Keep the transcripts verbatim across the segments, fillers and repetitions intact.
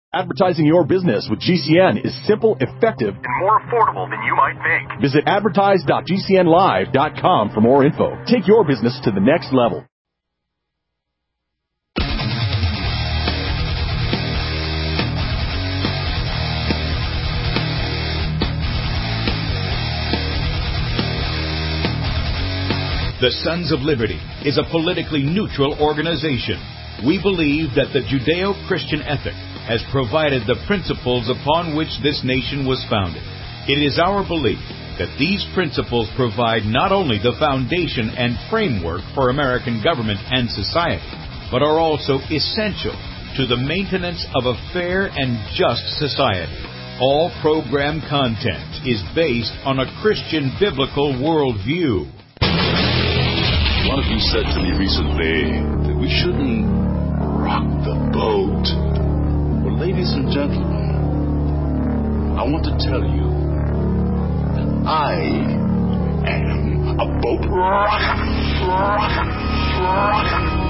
Advertising your business with G C N is simple, effective, and more affordable than you might think. Visit advertise dot g c n live dot com for more info. Take your business to the next level. The Sons of Liberty is a politically neutral organization. We believe that the Judeo-Christian ethic has provided the principles upon which this nation was founded. It is our belief that these principles provide not only the foundation and framework for American government and society, but are also essential to the maintenance of a fair and just society. All program content is based on a Christian biblical worldview. One of you said to me recently that we shouldn't rock the boat. Well, ladies and gentlemen, I want to tell you that I am a boat rocker, rocker, rocker.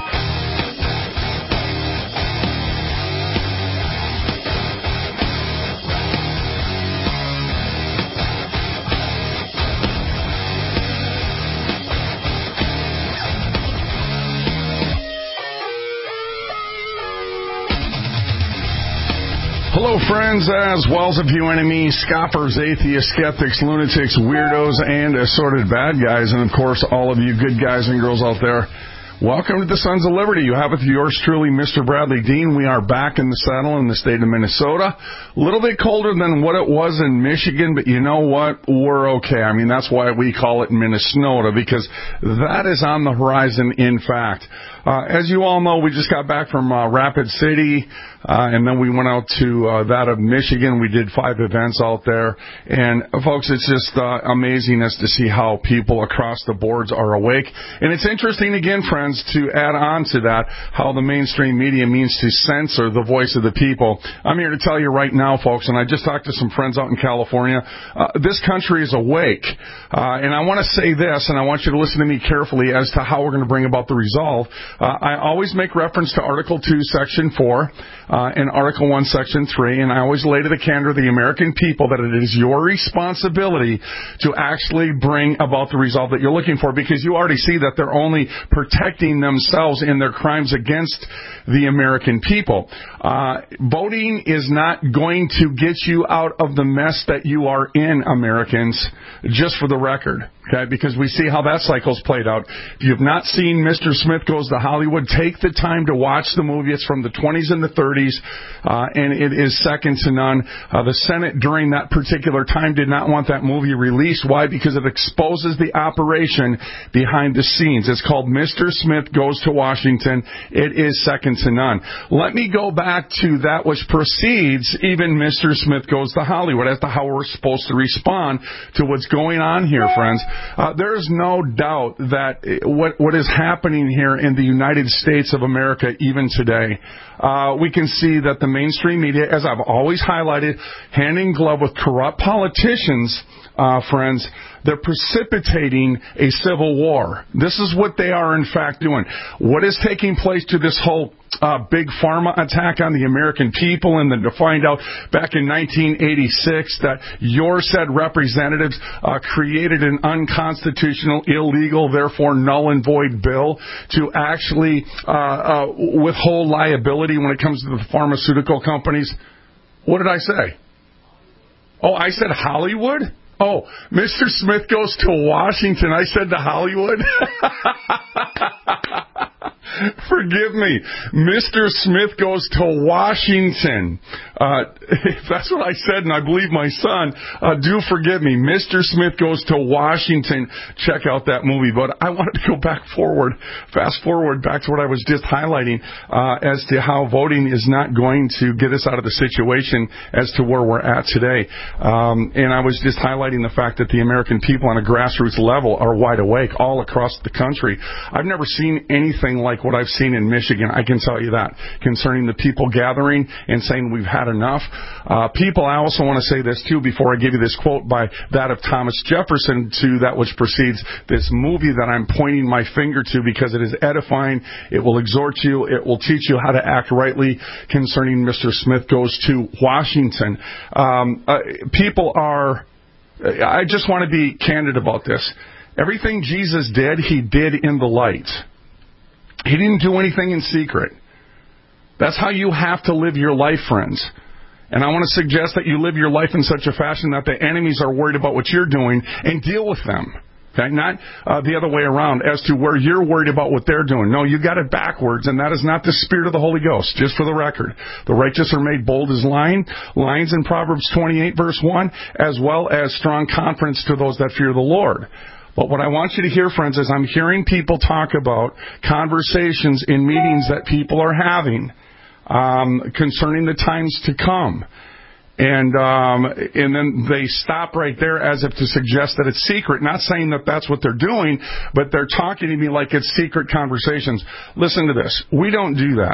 Hello, friends, as well as a few enemies, scoffers, atheists, skeptics, lunatics, weirdos, and assorted bad guys, and, of course, all of you good guys and girls out there. Welcome to the Sons of Liberty. You have with yours truly, Mister Bradley Dean. We are back in the saddle in the state of Minnesota. A little bit colder than what it was in Michigan, but you know what? We're okay. I mean, that's why we call it Minnesota, because that is on the horizon, in fact. Uh, as you all know, we just got back from uh, Rapid City, uh, and then we went out to uh, that of Michigan. We did five events out there. And, uh, folks, it's just uh, amazing as to see how people across the boards are awake. And it's interesting, again, friends, to add on to that, how the mainstream media means to censor the voice of the people. I'm here to tell you right now, folks, and I just talked to some friends out in California, uh, this country is awake. Uh, and I want to say this, and I want you to listen to me carefully as to how we're going to bring about the resolve. Uh, I always make reference to Article two, Section four, uh, and Article one, Section three, and I always lay to the candor of the American people that it is your responsibility to actually bring about the resolve that you're looking for, because you already see that they're only protecting themselves in their crimes against the American people. Uh, voting is not going to get you out of the mess that you are in, Americans, just for the record. Okay, because we see how that cycle's played out. If you've not seen Mister Smith Goes to Hollywood, take the time to watch the movie. It's from the twenties and the thirties, uh, and it is second to none. Uh, the Senate during that particular time did not want that movie released. Why? Because it exposes the operation behind the scenes. It's called Mister Smith Goes to Washington. It is second to none. Let me go back to that which precedes even Mister Smith Goes to Hollywood as to how we're supposed to respond to what's going on here, friends. Uh, there is no doubt that what what is happening here in the United States of America, even today, uh, we can see that the mainstream media, as I've always highlighted, hand in glove with corrupt politicians, uh, friends, they're precipitating a civil war. This is what they are, in fact, doing. What is taking place to this whole uh, big pharma attack on the American people, and then to find out back in nineteen eighty-six that your said representatives uh, created an unconstitutional, illegal, therefore null and void bill to actually uh, uh, withhold liability when it comes to the pharmaceutical companies. What did I say? Oh, I said Hollywood? Oh, Mister Smith Goes to Washington. I said to Hollywood. Forgive me. Mister Smith Goes to Washington. Uh, if that's what I said, and I believe my son, uh, do forgive me. Mister Smith Goes to Washington. Check out that movie. But I wanted to go back forward, fast forward back to what I was just highlighting uh, as to how voting is not going to get us out of the situation as to where we're at today. Um, and I was just highlighting the fact that the American people on a grassroots level are wide awake all across the country. I've never seen anything like what what I've seen in Michigan. I can tell you that, concerning the people gathering and saying we've had enough. Uh, people, I also want to say this, too, before I give you this quote by that of Thomas Jefferson to that which precedes this movie that I'm pointing my finger to because it is edifying. It will exhort you. It will teach you how to act rightly concerning Mister Smith Goes to Washington. Um, uh, people are, I just want to be candid about this. Everything Jesus did, he did in the light. He didn't do anything in secret. That's how you have to live your life, friends. And I want to suggest that you live your life in such a fashion that the enemies are worried about what you're doing and deal with them. Okay, not uh, the other way around as to where you're worried about what they're doing. No, you got it backwards, and that is not the spirit of the Holy Ghost, just for the record. The righteous are made bold as lion, lions in Proverbs twenty-eight, verse one, as well as strong confidence to those that fear the Lord. But what I want you to hear, friends, is I'm hearing people talk about conversations in meetings that people are having um, concerning the times to come. And um, and then they stop right there as if to suggest that it's secret. Not saying that that's what they're doing, but they're talking to me like it's secret conversations. Listen to this. We don't do that.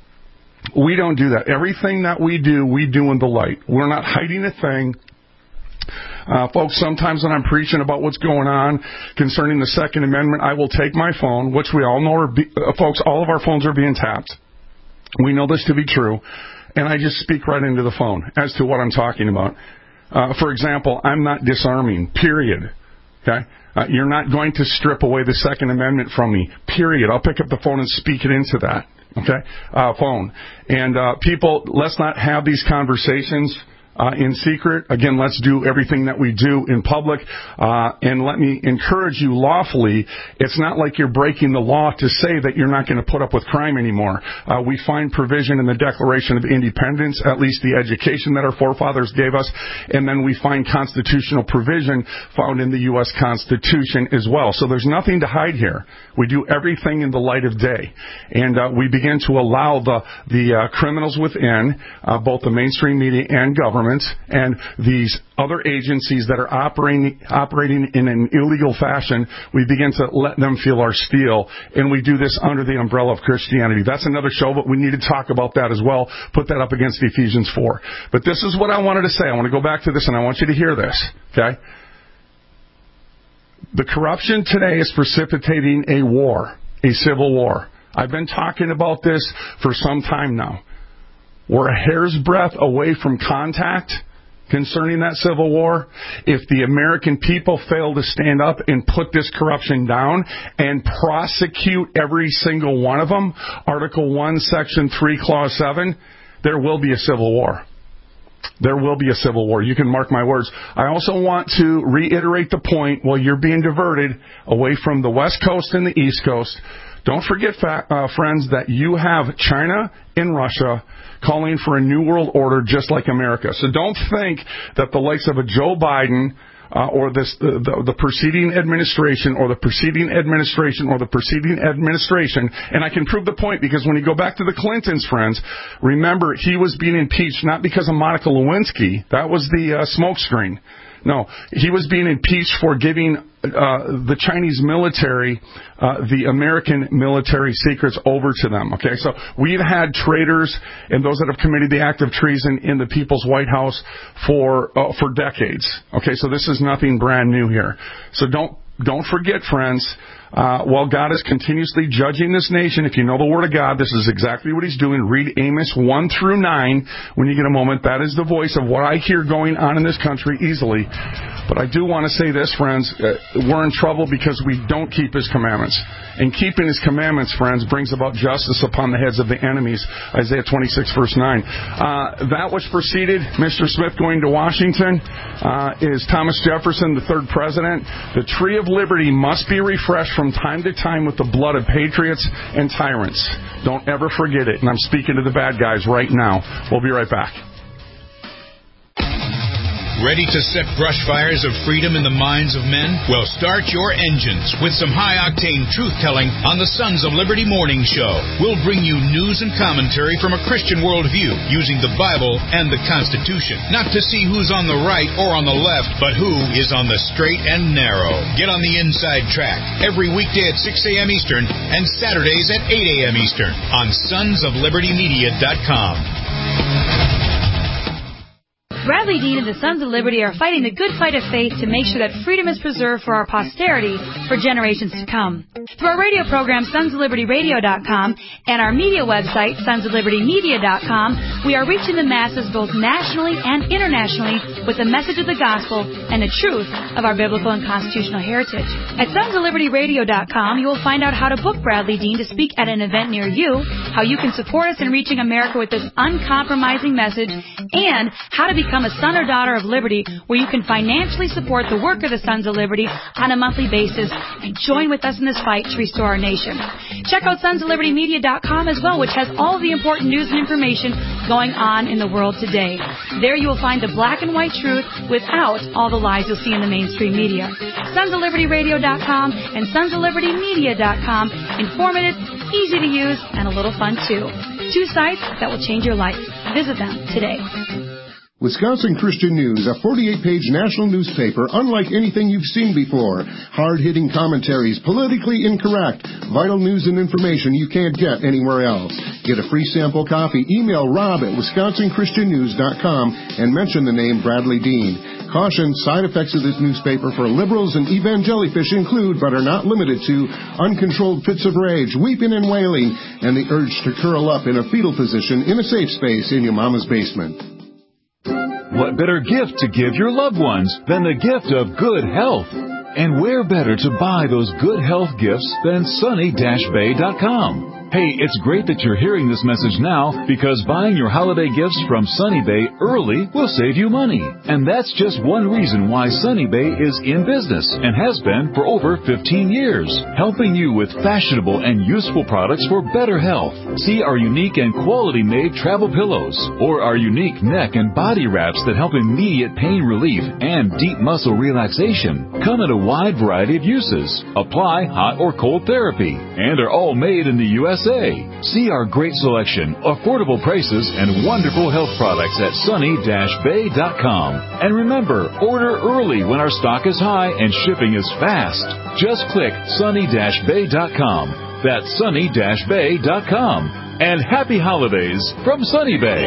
We don't do that. Everything that we do, we do in the light. We're not hiding a thing. Uh, folks, sometimes when I'm preaching about what's going on concerning the Second Amendment, I will take my phone, which we all know are, be, uh, folks, all of our phones are being tapped. We know this to be true. And I just speak right into the phone as to what I'm talking about. Uh, for example, I'm not disarming, period. Okay? Uh, you're not going to strip away the Second Amendment from me, period. I'll pick up the phone and speak it into that. Okay? Uh, phone. And uh, people, let's not have these conversations Uh, in secret. Again, let's do everything that we do in public. Uh, and let me encourage you lawfully. It's not like you're breaking the law to say that you're not going to put up with crime anymore. Uh, we find provision in the Declaration of Independence, at least the education that our forefathers gave us. And then we find constitutional provision found in the U S Constitution as well. So there's nothing to hide here. We do everything in the light of day. And uh, we begin to allow the, the uh, criminals within, uh, both the mainstream media and government, and these other agencies that are operating operating in an illegal fashion, we begin to let them feel our steel, and we do this under the umbrella of Christianity. That's another show, but we need to talk about that as well. Put that up against Ephesians four. But this is what I wanted to say. I want to go back to this, and I want you to hear this, okay? The corruption today is precipitating a war, a civil war. I've been talking about this for some time now. We're a hair's breadth away from contact concerning that civil war. If the American people fail to stand up and put this corruption down and prosecute every single one of them, Article one, Section three, Clause seven, there will be a civil war. There will be a civil war. You can mark my words. I also want to reiterate the point, while you're being diverted away from the West Coast and the East Coast, don't forget, uh, friends, that you have China and Russia calling for a new world order just like America. So don't think that the likes of a Joe Biden uh, or this uh, the, the preceding administration or the preceding administration or the preceding administration, and I can prove the point because when you go back to the Clintons, friends, remember he was being impeached not because of Monica Lewinsky. That was the uh, smokescreen. No, he was being impeached for giving uh, the Chinese military uh, the American military secrets over to them. Okay, so we've had traitors and those that have committed the act of treason in the People's White House for uh, for decades. Okay, so this is nothing brand new here. So don't don't forget, friends. Uh, while God is continuously judging this nation, if you know the Word of God, this is exactly what He's doing. Read Amos one through nine when you get a moment. That is the voice of what I hear going on in this country easily. But I do want to say this, friends. Uh, we're in trouble because we don't keep His commandments. And keeping His commandments, friends, brings about justice upon the heads of the enemies. Isaiah twenty-six, verse nine. Uh, that which preceded Mister Smith going to Washington uh, is Thomas Jefferson, the third president. The tree of liberty must be refreshed from time to time with the blood of patriots and tyrants. Don't ever forget it. And I'm speaking to the bad guys right now. We'll be right back. Ready to set brush fires of freedom in the minds of men? Well, start your engines with some high-octane truth-telling on the Sons of Liberty Morning Show. We'll bring you news and commentary from a Christian worldview using the Bible and the Constitution. Not to see who's on the right or on the left, but who is on the straight and narrow. Get on the inside track every weekday at six a.m. Eastern and Saturdays at eight a.m. Eastern on sons of liberty media dot com. Bradley Dean and the Sons of Liberty are fighting the good fight of faith to make sure that freedom is preserved for our posterity for generations to come. Through our radio program, sons of liberty radio dot com, and our media website, sons of liberty media dot com, we are reaching the masses both nationally and internationally with the message of the gospel and the truth of our biblical and constitutional heritage. At sons of liberty radio dot com, you will find out how to book Bradley Dean to speak at an event near you, how you can support us in reaching America with this uncompromising message, and how to become Become a son or daughter of liberty, where you can financially support the work of the Sons of Liberty on a monthly basis and join with us in this fight to restore our nation. Check out sons of liberty media dot com as well, which has all of the important news and information going on in the world today. There you will find the black and white truth without all the lies you'll see in the mainstream media. sons of liberty radio dot com and sons of liberty media dot com. Informative, easy to use, and a little fun too. Two sites that will change your life. Visit them today. Wisconsin Christian News, a forty-eight page national newspaper unlike anything you've seen before. Hard-hitting commentaries, politically incorrect, vital news and information you can't get anywhere else. Get a free sample copy. Email Rob at wisconsin christian news dot com and mention the name Bradley Dean. Caution, side effects of this newspaper for liberals and evangelifish include, but are not limited to, uncontrolled fits of rage, weeping and wailing, and the urge to curl up in a fetal position in a safe space in your mama's basement. What better gift to give your loved ones than the gift of good health? And where better to buy those good health gifts than sunny dash bay dot com? Hey, it's great that you're hearing this message now, because buying your holiday gifts from Sunny Bay early will save you money. And that's just one reason why Sunny Bay is in business and has been for over fifteen years, helping you with fashionable and useful products for better health. See our unique and quality-made travel pillows, or our unique neck and body wraps that help immediate pain relief and deep muscle relaxation. Come in a wide variety of uses, apply hot or cold therapy, and are all made in the U S A. See our great selection, affordable prices, and wonderful health products at sunny dash bay dot com. And remember, order early when our stock is high and shipping is fast. Just click sunny dash bay dot com. That's sunny dash bay dot com. And happy holidays from Sunny Bay.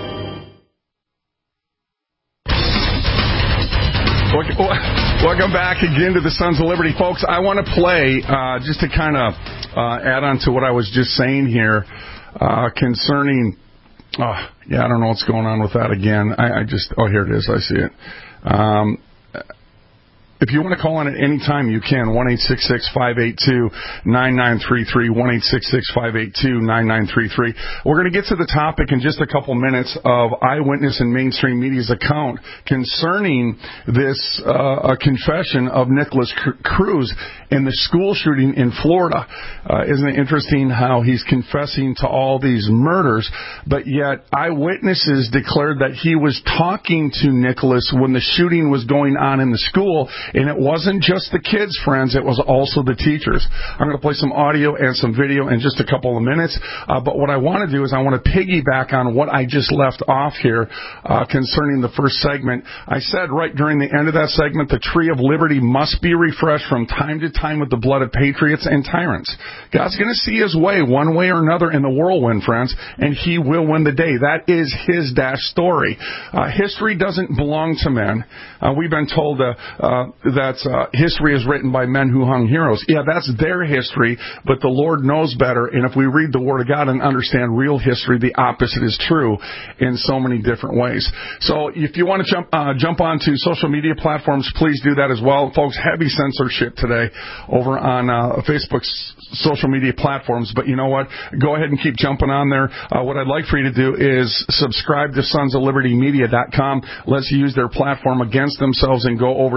Welcome back again to the Sons of Liberty. Folks, I want to play, uh, just to kind of uh, add on to what I was just saying here uh, concerning, oh, yeah, I don't know what's going on with that again. I, I just, oh, here it is. I see it. Um, If you want to call in at any time, you can. one eight six six, five eight two, nine nine three three. one eight six six, five eight two, nine nine three three. We're going to get to the topic in just a couple minutes of Eyewitness and Mainstream Media's account concerning this uh, a confession of Nicholas Cruz in the school shooting in Florida. Uh, isn't it interesting how he's confessing to all these murders, but yet eyewitnesses declared that he was talking to Nicholas when the shooting was going on in the school. And it wasn't just the kids, friends, it was also the teachers. I'm going to play some audio and some video in just a couple of minutes. Uh, but what I want to do is I want to piggyback on what I just left off here uh, concerning the first segment. I said right during the end of that segment, the tree of liberty must be refreshed from time to time with the blood of patriots and tyrants. God's going to see his way one way or another in the whirlwind, friends, and he will win the day. That is his dash story. Uh, history doesn't belong to men. Uh, we've been told uh, uh, that uh, history is written by men who hung heroes. Yeah, that's their history, but the Lord knows better, and if we read the Word of God and understand real history, the opposite is true in so many different ways. So if you want to jump uh, jump onto social media platforms, please do that as well. Folks, heavy censorship today over on uh, Facebook's social media platforms, but you know what? Go ahead and keep jumping on there. Uh, what I'd like for you to do is subscribe to sons of liberty media dot com. Let's use their platform against themselves and go over to sons of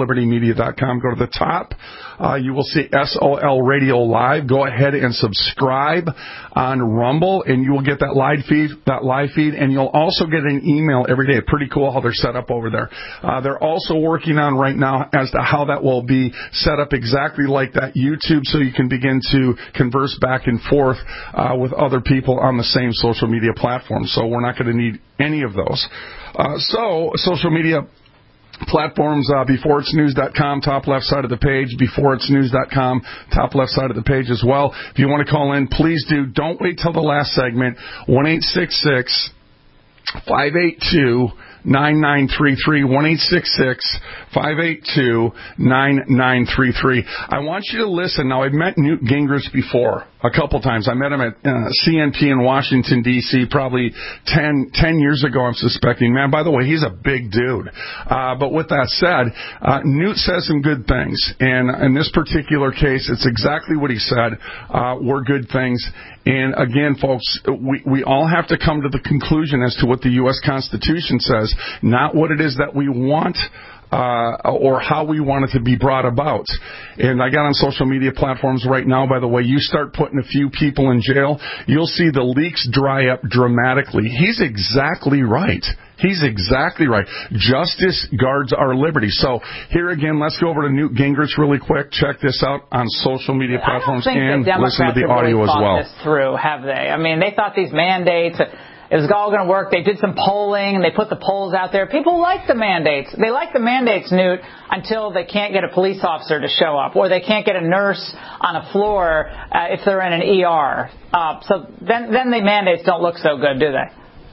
liberty media dot com. Go to the top. Uh, you will see S O L Radio Live. Go ahead and subscribe on Rumble, and you will get that live feed, that live feed, and you'll also get an email every day. Pretty cool how they're set up over there. Uh, they're also working on right now as to how that will be set up exactly like that YouTube, so you can begin to converse back and forth uh, with other people on the same social media platform. So we're not going to need any of those. Uh, so social media platforms, uh, before it's news dot com, top left side of the page, before it's news dot com, top left side of the page as well. If you want to call in, please do. Don't wait till the last segment. one eight six six, five eight two, nine nine three three, one eight six six, five eight two, nine nine three three. I want you to listen. Now, I've met Newt Gingrich before a couple times. I met him at uh, C N P in Washington, D C probably ten, ten years ago, I'm suspecting. Man, by the way, he's a big dude. Uh, but with that said, uh, Newt says some good things. And in this particular case, it's exactly what he said uh, were good things. And again, folks, we, we all have to come to the conclusion as to what the U S Constitution says, not what it is that we want uh, or how we want it to be brought about. And I got on social media platforms right now, by the way, you start putting a few people in jail, you'll see the leaks dry up dramatically. He's exactly right. He's exactly right. Justice guards our liberty. So here again, let's go over to Newt Gingrich really quick. Check this out on social media platforms and listen to the audio really as well. This through, have they? I mean, they thought these mandates, it was all going to work. They did some polling, and they put the polls out there. People like the mandates. They like the mandates, Newt, until they can't get a police officer to show up, or they can't get a nurse on a floor uh, if they're in an E R. Uh, so then, then the mandates don't look so good, do they?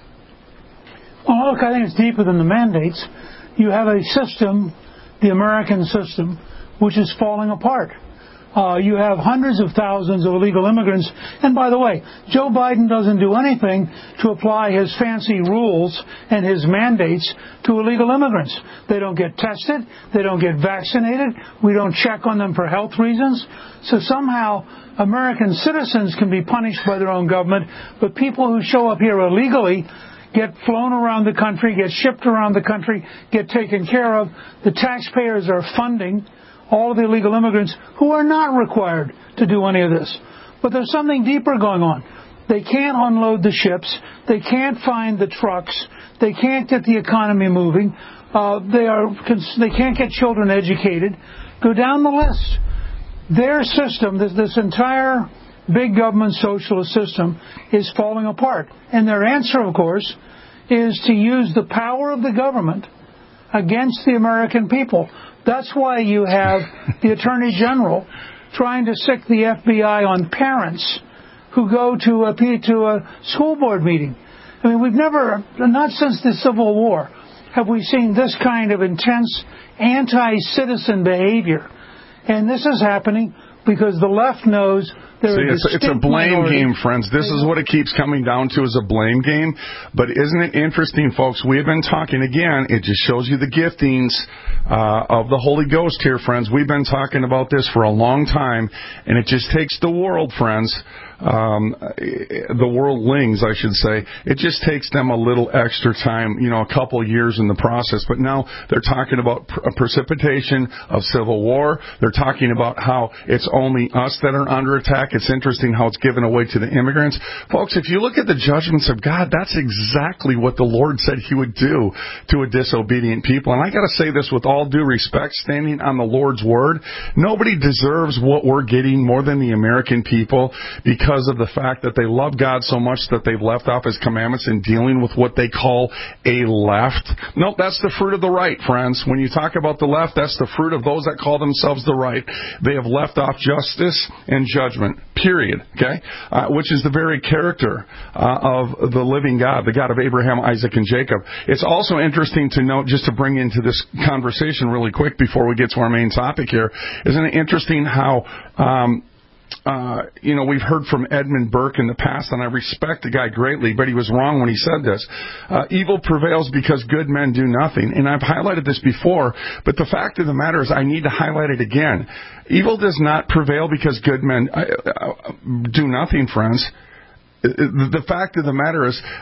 Well, look, I think it's deeper than the mandates. You have a system, the American system, which is falling apart. Uh, you have hundreds of thousands of illegal immigrants. And by the way, Joe Biden doesn't do anything to apply his fancy rules and his mandates to illegal immigrants. They don't get tested. They don't get vaccinated. We don't check on them for health reasons. So somehow American citizens can be punished by their own government, but people who show up here illegally get flown around the country, get shipped around the country, get taken care of. The taxpayers are funding all of the illegal immigrants who are not required to do any of this. But there's something deeper going on. They can't unload the ships. They can't find the trucks. They can't get the economy moving. Uh, they are. They can't get children educated. Go down the list. Their system, this, this entire big government socialist system, is falling apart. And their answer, of course, is to use the power of the government against the American people. That's why you have the Attorney General trying to sic the F B I on parents who go to a, to a school board meeting. I mean, we've never, not since the Civil War, have we seen this kind of intense anti-citizen behavior. And this is happening because the left knows there See, are it's, it's a blame minority. game, friends. This is what it keeps coming down to, is a blame game. But isn't it interesting, folks? We have been talking, again, it just shows you the giftings uh, of the Holy Ghost here, friends. We've been talking about this for a long time, and it just takes the world, friends, um, the worldlings, I should say. It just takes them a little extra time, you know, a couple years in the process. But now they're talking about a precipitation of civil war. They're talking about how it's only us that are under attack. It's interesting how it's given away to the immigrants. Folks, if you look at the judgments of God, that's exactly what the Lord said he would do to a disobedient people. And I got to say this with all due respect, standing on the Lord's word, nobody deserves what we're getting more than the American people, because of the fact that they love God so much that they've left off his commandments and dealing with what they call a left. Nope, that's the fruit of the right, friends. When you talk about the left, that's the fruit of those that call themselves the right. They have left off justice and judgment. Period. Okay? Uh, which is the very character uh, of the living God, the God of Abraham, Isaac, and Jacob. It's also interesting to note, just to bring into this conversation really quick before we get to our main topic here, isn't it interesting how, um, uh, you know, we've heard from Edmund Burke in the past, and I respect the guy greatly, but he was wrong when he said this. Uh, evil prevails because good men do nothing. And I've highlighted this before, but the fact of the matter is I need to highlight it again. Evil does not prevail because good men uh, uh, do nothing, friends. The fact of the matter is, uh,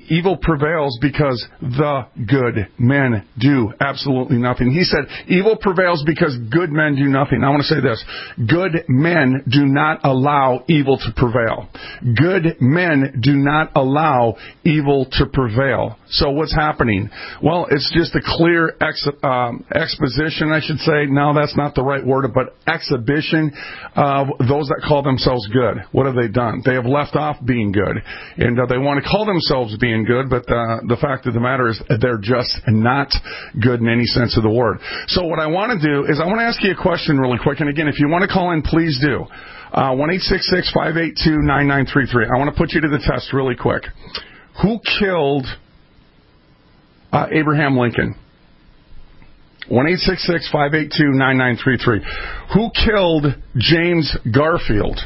evil prevails because the good men do absolutely nothing. He said, evil prevails because good men do nothing. I want to say this. Good men do not allow evil to prevail. Good men do not allow evil to prevail. So what's happening? Well, it's just a clear ex, um, exposition, I should say. No, that's not the right word, but exhibition of those that call themselves good. What have they done? They have left off being good. And uh, they want to call themselves being good, but uh, the fact of the matter is they're just not good in any sense of the word. So what I want to do is I want to ask you a question really quick. And again, if you want to call in, please do. Uh, one eight six six, five eight two, nine nine three three. I want to put you to the test really quick. Who killed uh, Abraham Lincoln? one eight six six, five eight two, nine nine three three. Who killed James Garfield?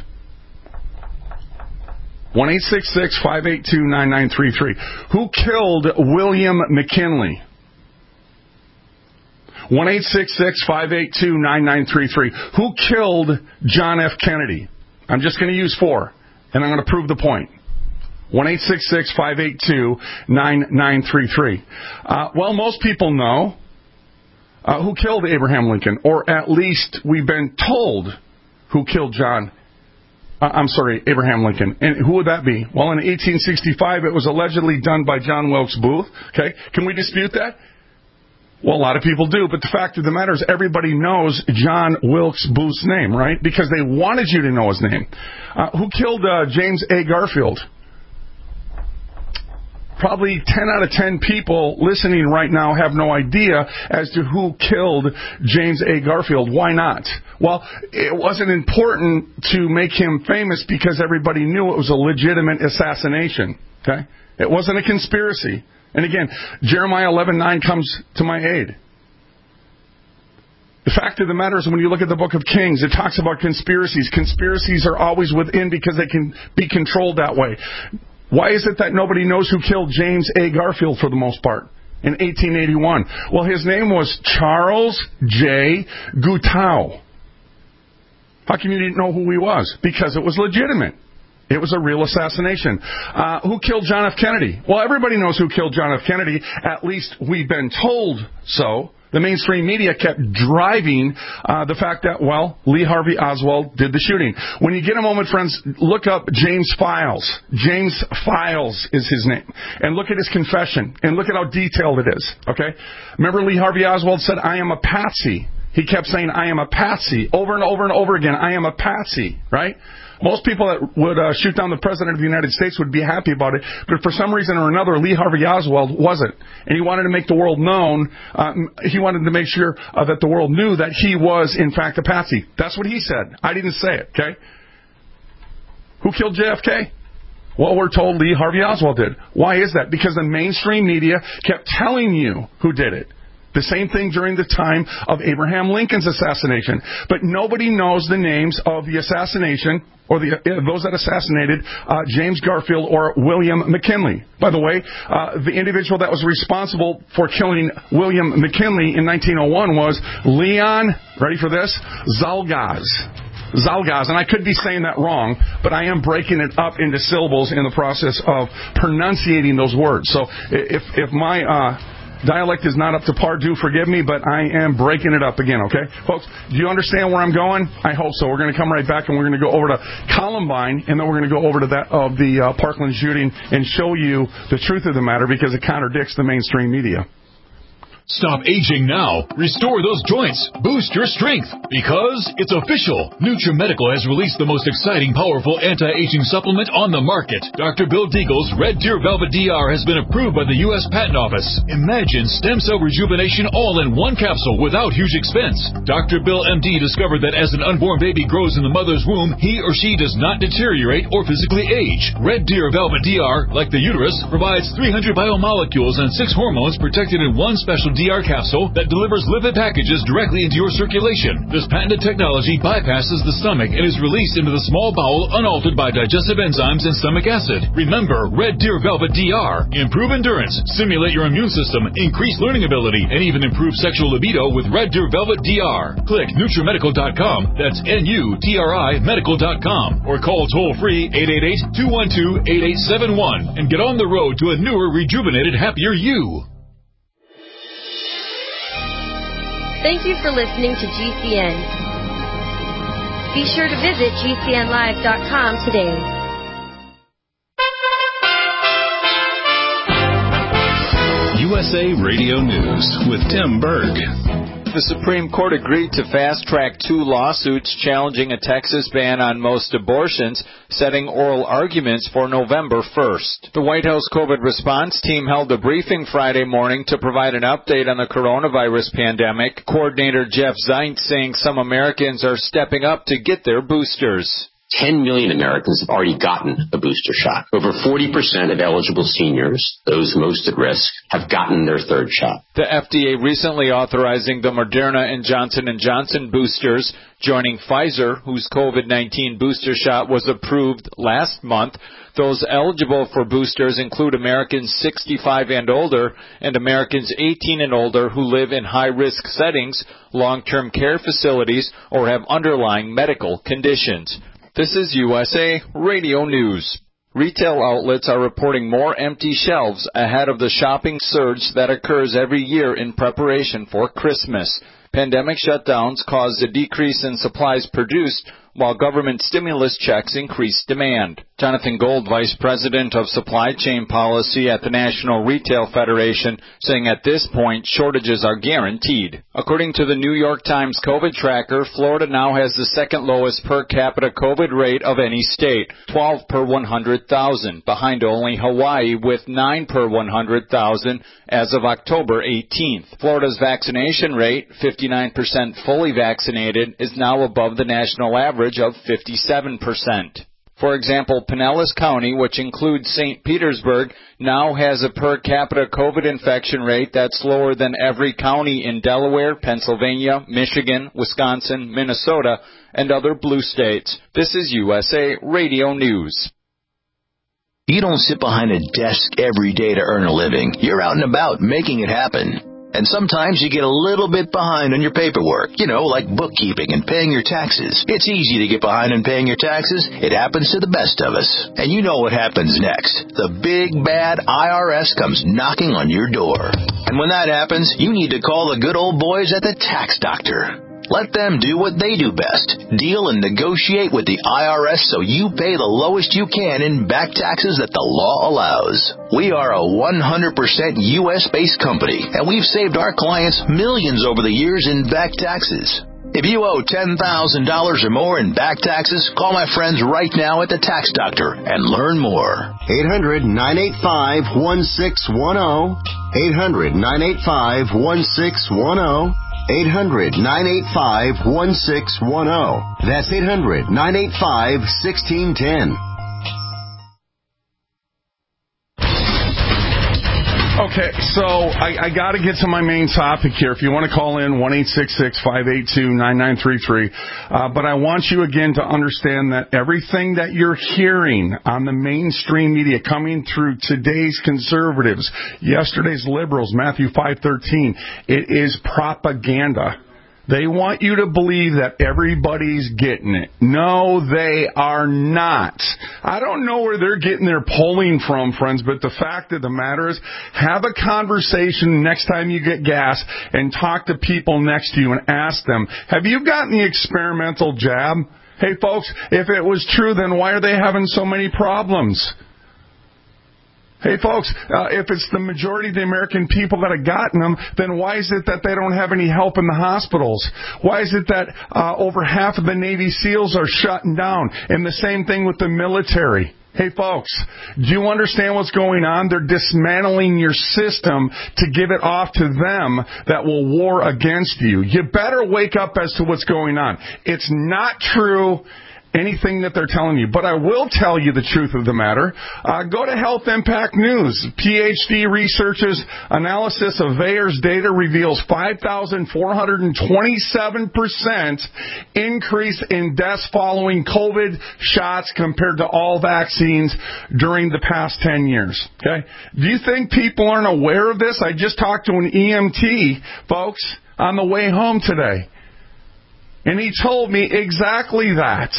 one eight six six, five eight two, nine nine three three. Who killed William McKinley? one eight six six, five eight two, nine nine three three. Who killed John F. Kennedy? I'm just going to use four, and I'm going to prove the point. one eight six six, five eight two, nine nine three three. Uh, well, most people know uh, who killed Abraham Lincoln, or at least we've been told who killed John Uh, I'm sorry, Abraham Lincoln. And who would that be? Well, in eighteen sixty-five, it was allegedly done by John Wilkes Booth. Okay, can we dispute that? Well, a lot of people do, but the fact of the matter is everybody knows John Wilkes Booth's name, right? Because they wanted you to know his name. Uh, who killed uh, James A. Garfield? Probably ten out of ten people listening right now have no idea as to who killed James A. Garfield. Why not? Well, it wasn't important to make him famous because everybody knew it was a legitimate assassination. Okay? It wasn't a conspiracy. And again, Jeremiah eleven nine comes to my aid. The fact of the matter is when you look at the book of Kings, it talks about conspiracies. Conspiracies are always within because they can be controlled that way. Why is it that nobody knows who killed James A. Garfield for the most part in eighteen eighty-one? Well, his name was Charles J. Guiteau. How come you didn't know who he was? Because it was legitimate. It was a real assassination. Uh, who killed John F. Kennedy? Well, everybody knows who killed John F. Kennedy. At least we've been told so. The mainstream media kept driving uh, the fact that, well, Lee Harvey Oswald did the shooting. When you get a moment, friends, look up James Files. James Files is his name. And look at his confession. And look at how detailed it is. Okay? Remember Lee Harvey Oswald said, I am a patsy. He kept saying, I am a patsy. Over and over and over again, I am a patsy. Right? Most people that would uh, shoot down the President of the United States would be happy about it, but for some reason or another, Lee Harvey Oswald wasn't. And he wanted to make the world known, uh, he wanted to make sure uh, that the world knew that he was, in fact, a patsy. That's what he said. I didn't say it, okay? Who killed J F K? Well, we're told Lee Harvey Oswald did. Why is that? Because the mainstream media kept telling you who did it. The same thing during the time of Abraham Lincoln's assassination. But nobody knows the names of the assassination or the, uh, those that assassinated uh, James Garfield or William McKinley. By the way, uh, the individual that was responsible for killing William McKinley in nineteen oh one was Leon, ready for this, Czolgosz. Czolgosz, and I could be saying that wrong, but I am breaking it up into syllables in the process of pronunciating those words. So if, if my... Uh, dialect is not up to par, do forgive me, but I am breaking it up again, okay? Folks, do you understand where I'm going? I hope so. We're going to come right back and we're going to go over to Columbine, and then we're going to go over to that of the uh, Parkland shooting and show you the truth of the matter because it contradicts the mainstream media. Stop aging now. Restore those joints. Boost your strength. Because it's official. NutriMedical has released the most exciting, powerful anti-aging supplement on the market. Doctor Bill Deagle's Red Deer Velvet D R has been approved by the U S Patent Office. Imagine stem cell rejuvenation all in one capsule without huge expense. Doctor Bill M D discovered that as an unborn baby grows in the mother's womb, he or she does not deteriorate or physically age. Red Deer Velvet D R, like the uterus, provides three hundred biomolecules and six hormones protected in one special D R capsule that delivers lipid packages directly into your circulation. This patented technology bypasses the stomach and is released into the small bowel unaltered by digestive enzymes and stomach acid. Remember, Red Deer Velvet D R. Improve endurance, stimulate your immune system, increase learning ability, and even improve sexual libido with Red Deer Velvet D R. Click NutriMedical dot com. That's N U T R I Medical dot com. Or call toll-free eight eight eight, two one two, eight eight seven one and get on the road to a newer, rejuvenated, happier you. Thank you for listening to G C N. Be sure to visit G C N live dot com today. U S A Radio News with Tim Berg. The Supreme Court agreed to fast-track two lawsuits challenging a Texas ban on most abortions, setting oral arguments for November first. The White House COVID response team held a briefing Friday morning to provide an update on the coronavirus pandemic. Coordinator Jeff Zients saying some Americans are stepping up to get their boosters. ten million Americans have already gotten a booster shot. Over forty percent of eligible seniors, those most at risk, have gotten their third shot. The F D A recently authorizing the Moderna and Johnson and Johnson boosters, joining Pfizer, whose COVID nineteen booster shot was approved last month. Those eligible for boosters include Americans sixty-five and older and Americans eighteen and older who live in high-risk settings, long-term care facilities, or have underlying medical conditions. This is U S A Radio News. Retail outlets are reporting more empty shelves ahead of the shopping surge that occurs every year in preparation for Christmas. Pandemic shutdowns caused a decrease in supplies produced, while government stimulus checks increased demand. Jonathan Gold, Vice President of Supply Chain Policy at the National Retail Federation, saying at this point shortages are guaranteed. According to the New York Times COVID tracker, Florida now has the second lowest per capita COVID rate of any state, twelve per one hundred thousand, behind only Hawaii with nine per one hundred thousand as of October eighteenth. Florida's vaccination rate, fifty-nine percent fully vaccinated, is now above the national average of fifty-seven percent. For example, Pinellas County, which includes Saint Petersburg, now has a per capita COVID infection rate that's lower than every county in Delaware, Pennsylvania, Michigan, Wisconsin, Minnesota, and other blue states. This is U S A Radio News. You don't sit behind a desk every day to earn a living. You're out and about making it happen. And sometimes you get a little bit behind on your paperwork, you know, like bookkeeping and paying your taxes. It's easy to get behind on paying your taxes. It happens to the best of us. And you know what happens next. The big, bad I R S comes knocking on your door. And when that happens, you need to call the good old boys at the Tax Doctor. Let them do what they do best. Deal and negotiate with the I R S so you pay the lowest you can in back taxes that the law allows. We are a one hundred percent U S-based company, and we've saved our clients millions over the years in back taxes. If you owe ten thousand dollars or more in back taxes, call my friends right now at the Tax Doctor and learn more. eight hundred, nine eight five, one six one zero. eight hundred, nine eight five, one six one zero. eight hundred, nine eight five, one six one zero. That's eight hundred, nine eight five, one six one zero. Okay, so I, I got to get to my main topic here. If you want to call in, one eight six six, five eight two, nine nine three three. Uh, but I want you again to understand that everything that you're hearing on the mainstream media coming through today's conservatives, yesterday's liberals, Matthew five thirteen, it is propaganda. They want you to believe that everybody's getting it. No, they are not. I don't know where they're getting their polling from, friends, but the fact of the matter is, have a conversation next time you get gas and talk to people next to you and ask them, have you gotten the experimental jab? Hey, folks, if it was true, then why are they having so many problems? Hey, folks, uh, if it's the majority of the American people that have gotten them, then why is it that they don't have any help in the hospitals? Why is it that uh, over half of the Navy SEALs are shutting down? And the same thing with the military. Hey, folks, do you understand what's going on? They're dismantling your system to give it off to them that will war against you. You better wake up as to what's going on. It's not true. anything that they're telling you. But I will tell you the truth of the matter. Uh, go to Health Impact News. PhD researchers' analysis of V A E R's data reveals five thousand four hundred twenty-seven percent increase in deaths following COVID shots compared to all vaccines during the past ten years. Okay? Do you think people aren't aware of this? I just talked to an E M T, folks, on the way home today. And he told me exactly that.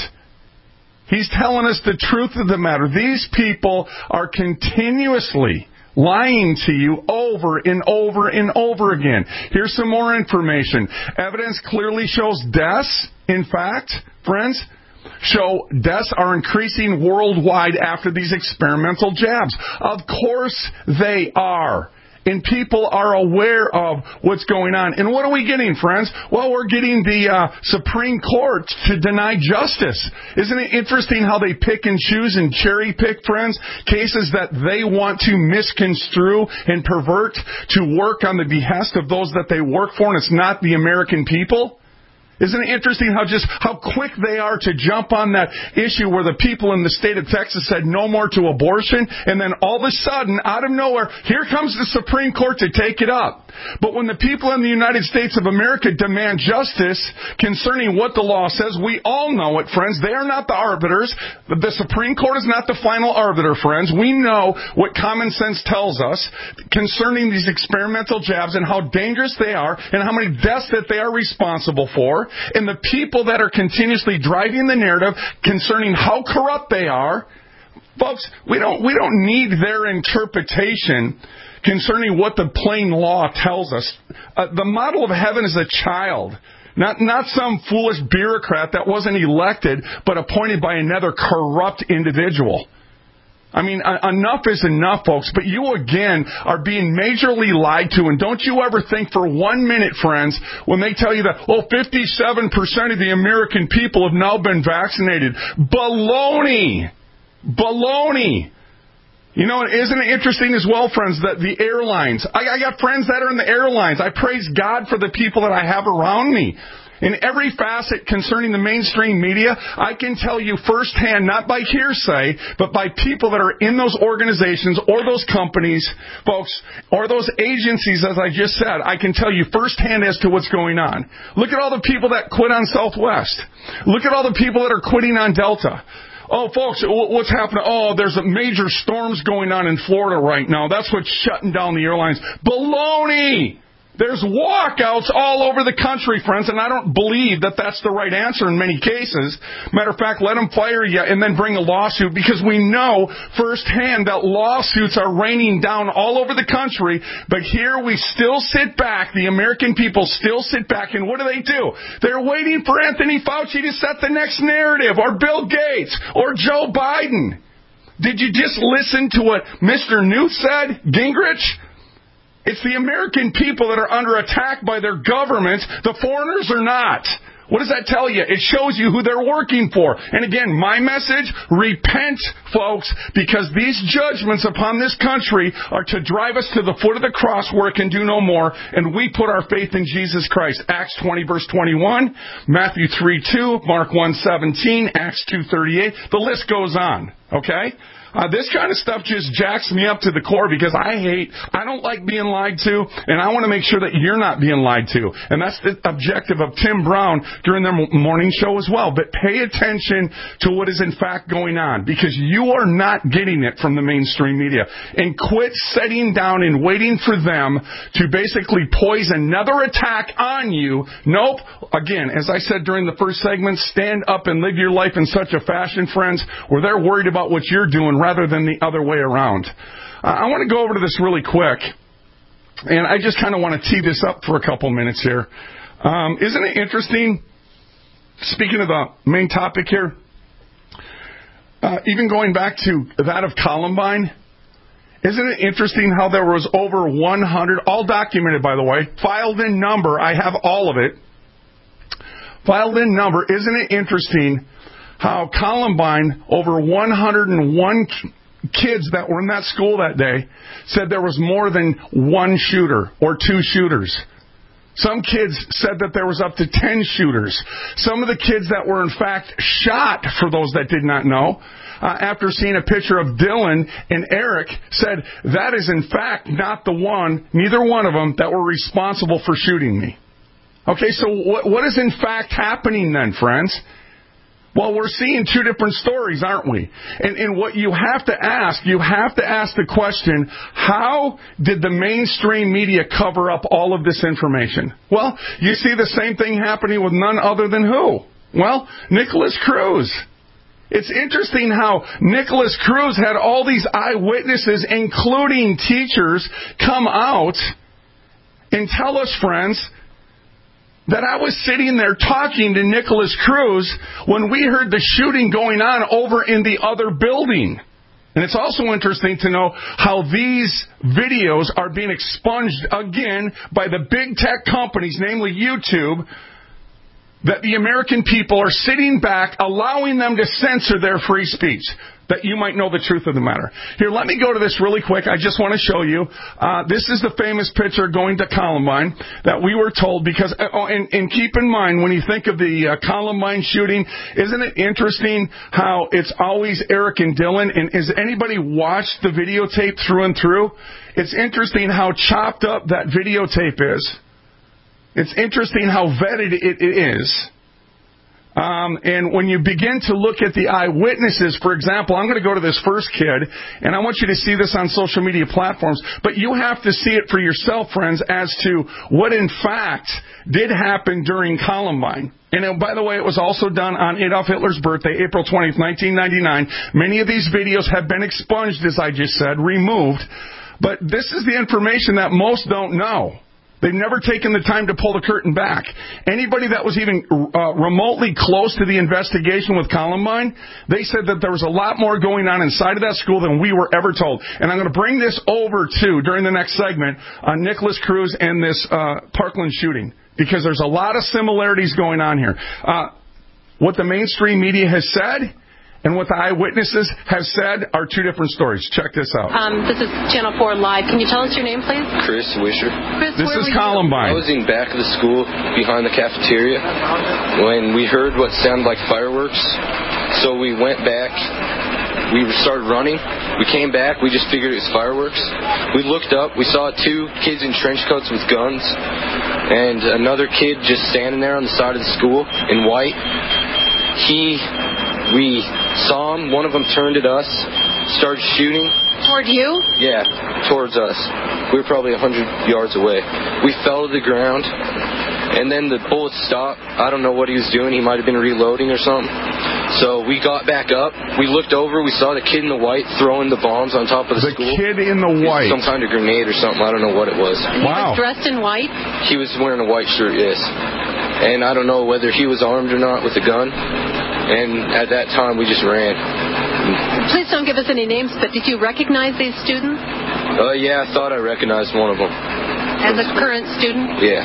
He's telling us the truth of the matter. These people are continuously lying to you over and over and over again. Here's some more information. Evidence clearly shows deaths, in fact, friends, show deaths are increasing worldwide after these experimental jabs. Of course they are. And people are aware of what's going on. And what are we getting, friends? Well, we're getting the uh, Supreme Court to deny justice. Isn't it interesting how they pick and choose and cherry pick, friends, cases that they want to misconstrue and pervert to work on the behest of those that they work for, and it's not the American people? Isn't it interesting how just how quick they are to jump on that issue where the people in the state of Texas said no more to abortion, and then all of a sudden, out of nowhere, here comes the Supreme Court to take it up. But when the people in the United States of America demand justice concerning what the law says, we all know it, friends. They are not the arbiters. The Supreme Court is not the final arbiter, friends. We know what common sense tells us concerning these experimental jabs and how dangerous they are and how many deaths that they are responsible for. And the people that are continuously driving the narrative concerning how corrupt they are, folks, we don't we don't need their interpretation concerning what the plain law tells us. Uh, the model of heaven is a child, not not some foolish bureaucrat that wasn't elected but appointed by another corrupt individual. I mean, enough is enough, folks, but you again are being majorly lied to, and don't you ever think for one minute, friends, when they tell you that, oh, fifty-seven percent of the American people have now been vaccinated. Baloney! Baloney! You know, isn't it interesting as well, friends, that the airlines, I, I got friends that are in the airlines. I praise God for the people that I have around me. In every facet concerning the mainstream media, I can tell you firsthand, not by hearsay, but by people that are in those organizations or those companies, folks, or those agencies, as I just said, I can tell you firsthand as to what's going on. Look at all the people that quit on Southwest. Look at all the people that are quitting on Delta. Oh, folks, what's happening? Oh, there's a major storms going on in Florida right now. That's what's shutting down the airlines. Baloney! There's walkouts all over the country, friends, and I don't believe that that's the right answer in many cases. Matter of fact, let them fire you and then bring a lawsuit, because we know firsthand that lawsuits are raining down all over the country, but here we still sit back, the American people still sit back, and what do they do? They're waiting for Anthony Fauci to set the next narrative, or Bill Gates, or Joe Biden. Did you just listen to what Mister Newt said, Gingrich? It's the American people that are under attack by their governments. The foreigners are not. What does that tell you? It shows you who they're working for. And again, my message, repent, folks, because these judgments upon this country are to drive us to the foot of the cross where it can do no more, and we put our faith in Jesus Christ. Acts twenty, verse twenty-one, Matthew three two, Mark one seventeen, Acts two thirty-eight. The list goes on, okay? Uh, this kind of stuff just jacks me up to the core, because I hate, I don't like being lied to, and I want to make sure that you're not being lied to. And that's the objective of Tim Brown during their morning show as well. But pay attention to what is in fact going on, because you are not getting it from the mainstream media. And quit sitting down and waiting for them to basically poise another attack on you. Nope. Again, as I said during the first segment, stand up and live your life in such a fashion, friends, where they're worried about what you're doing rather than the other way around. Uh, I want to go over to this really quick, and I just kind of want to tee this up for a couple minutes here. Um, isn't it interesting, speaking of the main topic here, uh, even going back to that of Columbine, isn't it interesting how there was over one hundred, all documented by the way, filed in number, I have all of it, filed in number, isn't it interesting how Columbine, over one hundred one kids that were in that school that day, said there was more than one shooter or two shooters. Some kids said that there was up to ten shooters. Some of the kids that were, in fact, shot, for those that did not know, uh, after seeing a picture of Dylan and Eric, said that is, in fact, not the one, neither one of them, that were responsible for shooting me. Okay, so what, what is, in fact, happening then, friends? Well, we're seeing two different stories, aren't we? And, and what you have to ask, you have to ask the question, how did the mainstream media cover up all of this information? Well, you see the same thing happening with none other than who? Well, Nicholas Cruz. It's interesting how Nicholas Cruz had all these eyewitnesses, including teachers, come out and tell us, friends, that I was sitting there talking to Nicholas Cruz when we heard the shooting going on over in the other building. And it's also interesting to know how these videos are being expunged again by the big tech companies, namely YouTube, that the American people are sitting back, allowing them to censor their free speech, that you might know the truth of the matter. Here, let me go to this really quick. I just want to show you. Uh, this is the famous picture going to Columbine that we were told because, oh, and, and keep in mind, when you think of the uh, Columbine shooting, isn't it interesting how it's always Eric and Dylan? And has anybody watched the videotape through and through? It's interesting how chopped up that videotape is. It's interesting how vetted it, it is. Um, and when you begin to look at the eyewitnesses, for example, I'm going to go to this first kid, and I want you to see this on social media platforms, but you have to see it for yourself, friends, as to what in fact did happen during Columbine. And uh, by the way, it was also done on Adolf Hitler's birthday, April twentieth, nineteen ninety-nine. Many of these videos have been expunged, as I just said, removed. But this is the information that most don't know. They've never taken the time to pull the curtain back. Anybody that was even uh, remotely close to the investigation with Columbine, they said that there was a lot more going on inside of that school than we were ever told. And I'm going to bring this over to, during the next segment, on Nicholas Cruz and this uh, Parkland shooting, because there's a lot of similarities going on here. Uh, what the mainstream media has said and what the eyewitnesses have said are two different stories. Check this out. Um, this is Channel four Live. Can you tell us your name, please? Chris Wisher. Chris, this where is were Columbine. I was in back of the school behind the cafeteria when we heard what sounded like fireworks. So we went back. We started running. We came back. We just figured it was fireworks. We looked up. We saw two kids in trench coats with guns and another kid just standing there on the side of the school in white. He... We saw him. One of them turned at us, started shooting. Toward you? Yeah, towards us. We were probably one hundred yards away. We fell to the ground, and then the bullets stopped. I don't know what he was doing. He might have been reloading or something. So we got back up. We looked over. We saw the kid in the white throwing the bombs on top of the, the school. The kid in the white. Some kind of grenade or something. I don't know what it was. And wow. He was dressed in white? He was wearing a white shirt, yes. And I don't know whether he was armed or not with a gun. And at that time, we just ran. Please don't give us any names, but did you recognize these students? Uh, yeah, I thought I recognized one of them. As a current student? Yeah.